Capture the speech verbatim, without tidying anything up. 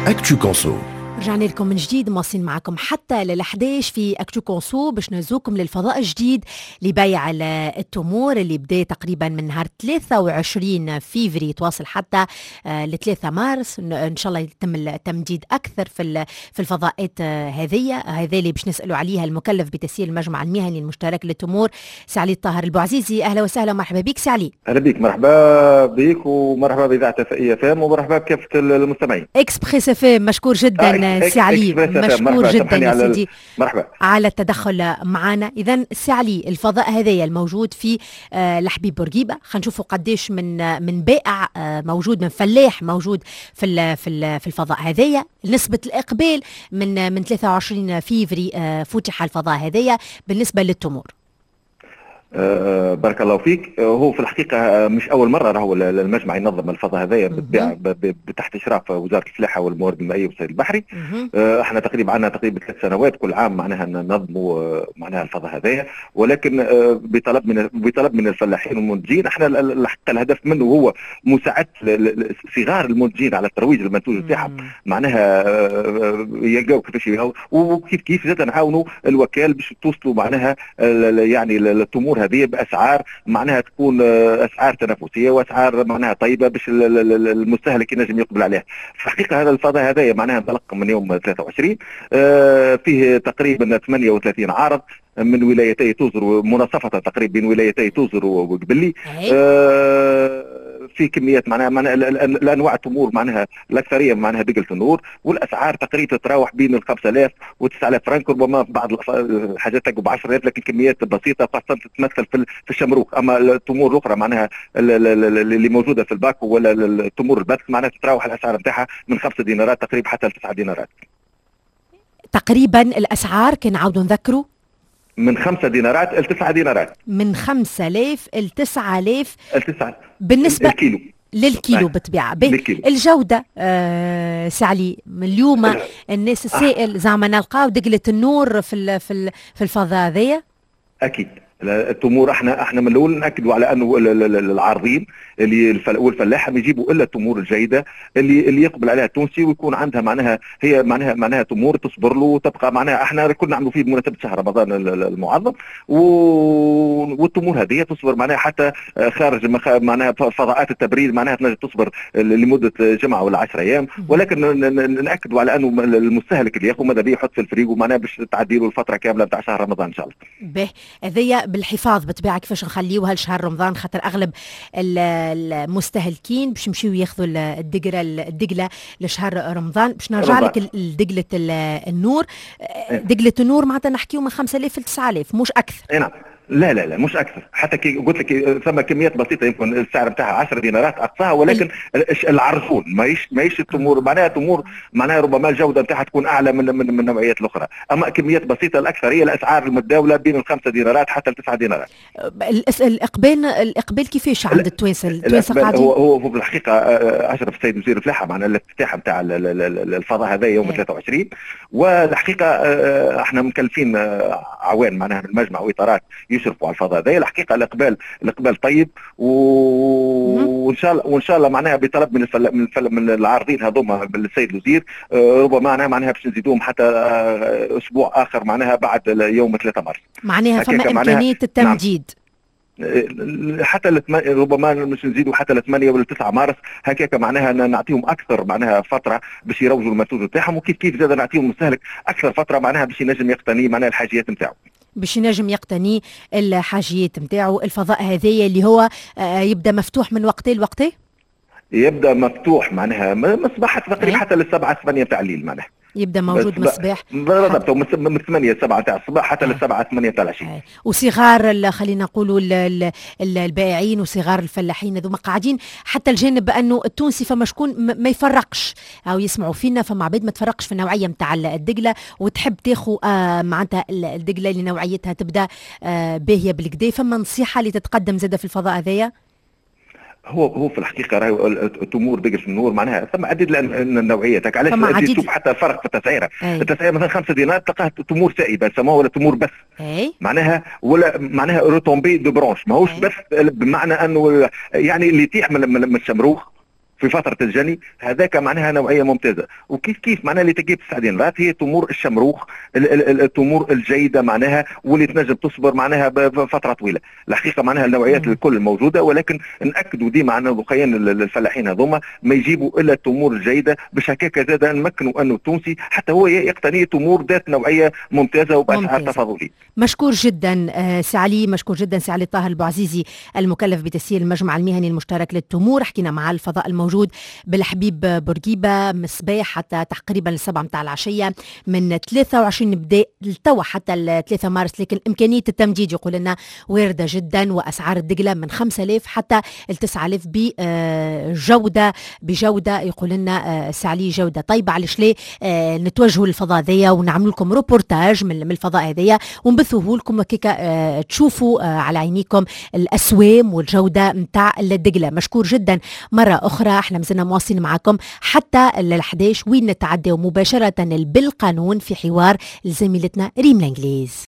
أكتو كونسو. رجعنا لكم من جديد، مواصلين معكم حتى لل إحدى عشر في أكتو كونسو باش نزوكم للفضاء الجديد لبيع التمور اللي بدا تقريبا من نهار ثلاثة وعشرين فيفري يتواصل حتى ل ثلاثة مارس. ان شاء الله يتم التمديد اكثر في في الفضاءات هذه هذه اللي باش نسالوا عليها المكلف بتسيير المجمع المهني المشترك للتمور سعلي الطاهر البوعزيزي. اهلا وسهلا ومرحبا بك سعلي. اهلا بك، مرحبا بك ومرحبا باذاعه فائيه فام ومرحبا بكافه المستمعين. اكسبريس اف ام مشكور جدا سي علي، مشكور جدا يا سيدي مرحبا على التدخل معنا. اذا سي علي، الفضاء هذايا الموجود في آه لحبيب بورقيبه، خلينا نشوفوا قديش من آه من بائع آه موجود، من فلاح موجود في ال في ال في الفضاء هذايا. نسبه الاقبال من آه من ثلاثة وعشرين فيفري آه فتح الفضاء هذايا بالنسبه للتمور. أه بارك الله فيك. هو في الحقيقه مش اول مره راهو المجمع ينظم الفضاء هذايا بالطبيعه تحت اشراف وزاره الفلاحه والموارد المائيه والصيد البحري. أه احنا تقريبا عندنا تقريبا ثلاث سنوات كل عام معناها ننظموا معناها الفضاء هذايا، ولكن أه بطلب من بطلب من الفلاحين والمنتجين. احنا الحقيقه الهدف منه هو مساعده صغار المنتجين على الترويج للمنتوج تاعهم، معناها أه يلقاو كيفاش يلقاو، وكيف كيف زاد نعاونوا الوكال باش توصلوا معناها يعني التمور هذه باسعار معناها تكون اسعار تنافسيه واسعار معناها طيبه باش المستهلك ينجم يقبل عليها. في الحقيقه هذا الفضاء هذايا معناها انطلق من يوم ثلاثة وعشرين، فيه تقريبا ثمانية وثلاثين عارض من ولايتي توزر، مناصفه تقريبا بين ولايتي توزر وقبلي. في كميات معناها معناها الانواع التمور معناها الاكثريه معناها دقله النور، والاسعار تقريبا تتراوح بين ال خمسة آلاف و تسعة آلاف فرنك، ربما بعض الحاجات تلقوا ب عشرة آلاف، لكن كميات بسيطه خاصه تتمثل في في الشمروك. اما التمور الاخرى معناها اللي موجوده في الباكو ولا التمور البث معناها تتراوح الاسعار نتاعها من خمسة دينارات تقريبا حتى لتسعة دينارات تقريبا. الاسعار كنعاودوا نذكروا من خمسة دينارات إلى تسعة دينارات، من خمسة آلاف إلى تسعة آلاف التسعة بالنسبة الكيلو للكيلو بالطبيعة. الجودة آه سعلي اليوم الناس السائل زعما نلقاو دقلة النور في في في الفضاء هذايا. أكيد التمور احنا احنا من الاول ناكدوا على انه العارضين اللي والفلاحه ما يجيبوا الا التمور الجيده اللي اللي يقبل عليها التونسي، ويكون عندها معناها هي معناها معناها تمور تصبر له وتبقى معناها. احنا كنا نعملوا فيه بمناسبه شهر رمضان المعظم، والتمور هذه تصبر معناها حتى خارج معناها فضاءات التبريد معناها تنجم تصبر لمده جمعه ولا عشرة ايام، ولكن ناكدوا على انه المستهلك اللي ياخذ ماذا بيه يحط في الفريق معناها باش تعدي له الفتره كامله نتاع شهر رمضان ان شاء الله. به هذيا بالحفاظ بالطبيعه كيفاش نخليوها لشهر رمضان، خاطر اغلب المستهلكين باش يمشيو ياخذوا الدقره الدقله لشهر رمضان. باش نرجع لك لدقله النور. دقله النور معناتها نحكيو من خمسة آلاف ل تسعة آلاف مش اكثر. نعم لا لا لا مش اكثر، حتى كي قلت لك ثم كميات بسيطه يمكن السعر بتاعها عشرة دينارات اقصاها، ولكن العرفون ماهيش ماهيش التمور معناها تمور معناها ربما الجوده بتاعها تكون اعلى من من, من النوعيات الاخرى. اما كميات بسيطه الاكثريه الاسعار المتداوله بين الخمسة دينارات حتى التسعة دينارات. الاقبال الاقبال كيفاش عند التوانسه؟ التوانسه قاعدين هو هو في الحقيقه اشرف السيد وزير الفلاحه معنا الافتتاح نتاع الفضاء هذا يوم ثلاثة وعشرين، والحقيقه احنا مكلفين عوان معناها من المجمع واطارات يشرفوا على الفضاء هذا. الحقيقه الاقبال الاقبال طيب، وان شاء الله وان شاء الله معناها بطلب من الفل... من, الفل... من العارضين هذوما السيد الوزير ربما معناها معناها باش نزيدوهم حتى اسبوع اخر معناها بعد يوم ثلاثة مارس معناها فما امكانيه التمديد. نعم. حتى لتم... ربما مش نزيدوا حتى ل ثمانية ولا تسعة مارس هكاك معناها نعطيهم اكثر معناها فتره باش يروجوا المنتوج تاعهم، وكيف كيف زاد نعطيهم المستهلك اكثر فتره معناها باش ينجم يقتني معناها الحاجيات نتاعو، باش ينجم يقتني الحاجيات نتاعو. الفضاء هذايا اللي هو يبدا مفتوح من وقتين لوقتين؟ يبدا مفتوح معناها من الصباح تقريبا حتى للسبعة ثمانية تاع الليل، معناها يبدا موجود من الصباح بالضبط من ثمانية سبعة تاع الصباح حتى للسبعة ثمانية تاع العشيه. وصغار خلينا نقولوا البائعين وصغار الفلاحين هذوما قاعدين حتى الجانب انه التونسي فما شكون ما يفرقش او يسمعوا فينا، فما عباد ما تفرقش في النوعيه نتاع الدقله وتحب تاخذ آه معناتها الدقله اللي نوعيتها تبدا آه باهيه بالكدا. فما نصيحه اللي تتقدم زاده في الفضاء هذايا؟ هو هو في الحقيقه راهو التمور دقش النور معناها ثم عديد النوعيات. علاش تشوف حتى الفرق في التسعيره؟ التسعيره مثلا خمسة دينار تلقاه تمور سائبه سموه ولا تمور بث أي. معناها ولا معناها روتومبي دو برونش، ماهوش بث بمعنى انه يعني اللي يطيح من, من الشمروخ في فتره الجني، هذاك معناها نوعيه ممتازه. وكيف كيف معناها اللي تجيب السعدين رات هي تمور الشمروخ، التمور الجيده معناها واللي تنجم تصبر معناها بفتره طويله. الحقيقه معناها النوعيات الكل موجوده، ولكن ناكدوا ديما عن ذوقيا الفلاحين هذوما ما يجيبوا الا التمور الجيده، باش هكاك زاد نمكنوا انه التونسي حتى هو يقتني تمور ذات نوعيه ممتازه وباسعار تفاضليه. مشكور جدا سي علي، مشكور جدا سي علي طاهر البوعزيزي المكلف بتسيير المجمع المهني المشترك للتمور. حكينا مع الفضاء الموجود بالحبيب بورقيبه مصباح حتى تقريبا السبعة متاع العشيه، من ثلاثة وعشرين نبدا لتوا حتى ثلاثة مارس، لكن امكانيه التمديد يقول لنا وارده جدا، واسعار الدقله من خمسة آلاف حتى ل تسعة آلاف بجوده بجوده يقول لنا سي علي جوده طيبه. علاش ليه نتوجهوا للفضاء هذايا ونعمل لكم روبورتاج من الفضاء هذايا ونبثوه لكم كيكا تشوفوا على عينيكم الاسوام والجوده نتاع الدقله. مشكور جدا مره اخرى. احنا مازلنا مواصلين معكم حتى ال إحدى عشر وين نتعداو مباشره بالقانون في حوار لزميلتنا ريم الانجليز.